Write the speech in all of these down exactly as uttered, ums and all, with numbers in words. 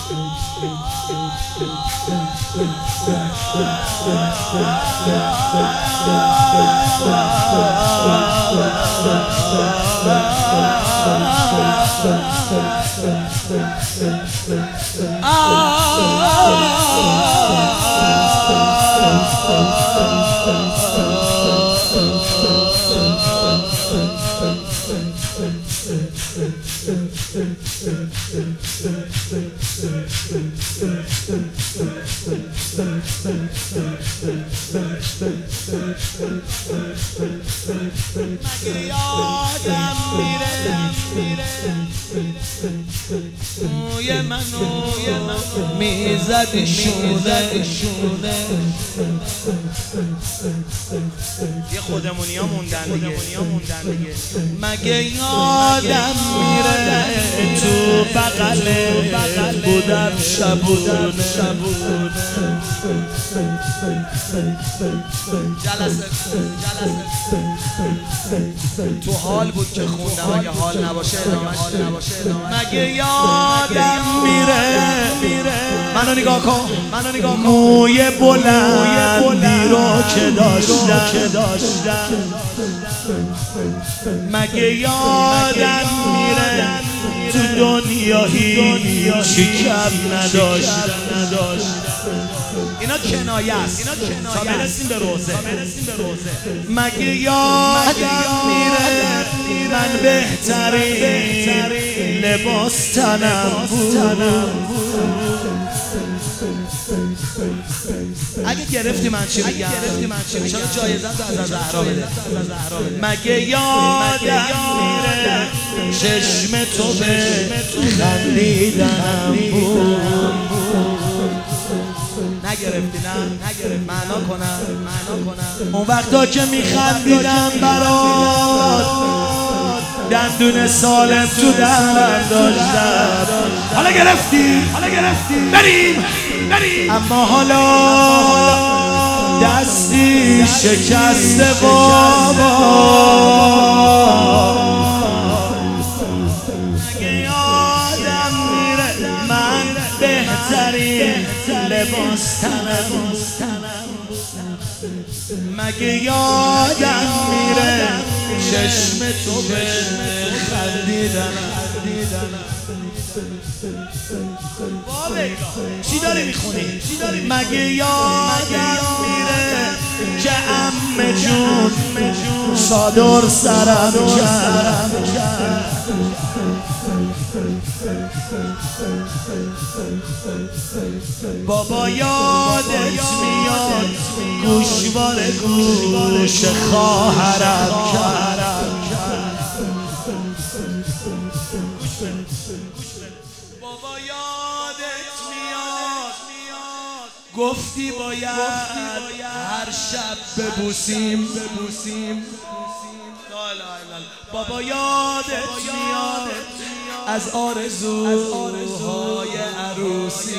یادم میره موی منو میزدی شونه شونه یه خودمونی ها موندن دیگه مگه یادم میره تو بغله بودم شبونه جلسه تو حال بود که خوندم اگه حال نباشه ادامه مگه یادم میره منو نگاه کن منو نگاه کن موی بلندی رو که داشتم مگه یادم میره تو دنیا هیچی کم نداشت اینا کنایه است تا برسیم به روزه مگه یادم میره من بهترین لباس تنم بود اگه گرفتی من چی بگم چرا جایزه تو از زهرا بده مگه یادم میره چشم تو به خندیدنم بود نگرفتی نه نگرفت معنا کنم معنا کنم اون وقتا که میخندیدم برات دندون سالم تو دهنم داشتم حالا گرفتی حالا گرفتی بریم بریم اما حالا دستی شکسته بابا مگه یادم میره من بهترین لباس تنم مگه یادم میره چشم تو به خندیدنم چی داری میخونی؟ مگه یادم میره که عمه جون چادر سرم کرد بابا یادت میاد گوشوار گوش خواهرم کرد بابا یادت میاد گفتی باید هر شب ببوسیم بابا یادت میاد از آرزوهای عروسی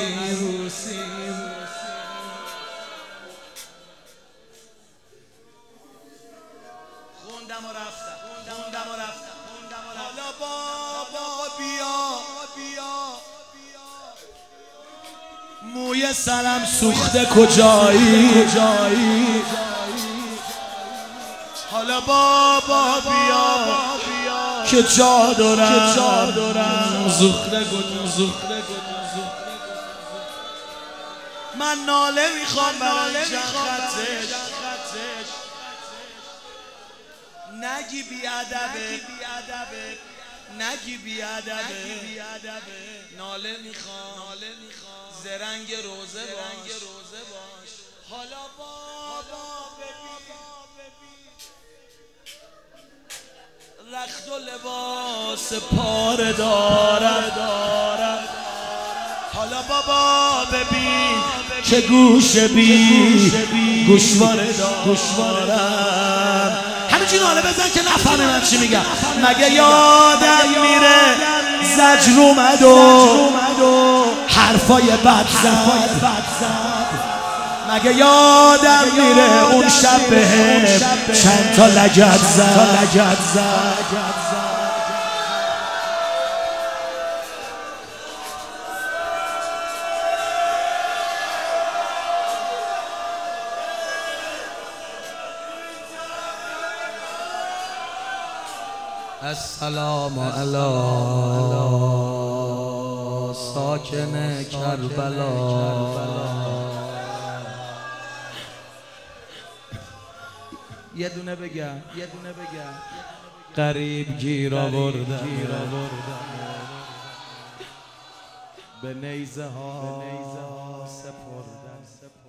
خوندم و رفتم خوندم و رفتم حالا بابا بیا موی سرم سوخته کجایی حالا بابا بیا که چادرم زخره گذاشته من ناله میخوام برای خطش نگی بیادبه نگی بیادبه ناله میخوام زرنگ روزه باش حالا بابا رخت و لباس پاره دارم حالا بابا ببین که گوش بی گوشواره دارم همینجوری ناله بزن که نفهمه من چی میگم مگه یادم میره زجر اومد و حرفای بد زد مگه یادم میره اون شب بهم چند تا لگد زد السلام علی ساکن کربلا. یه دونه بگم یه دونه بگم قریب گیر آوردم به نیزه ها سپردم.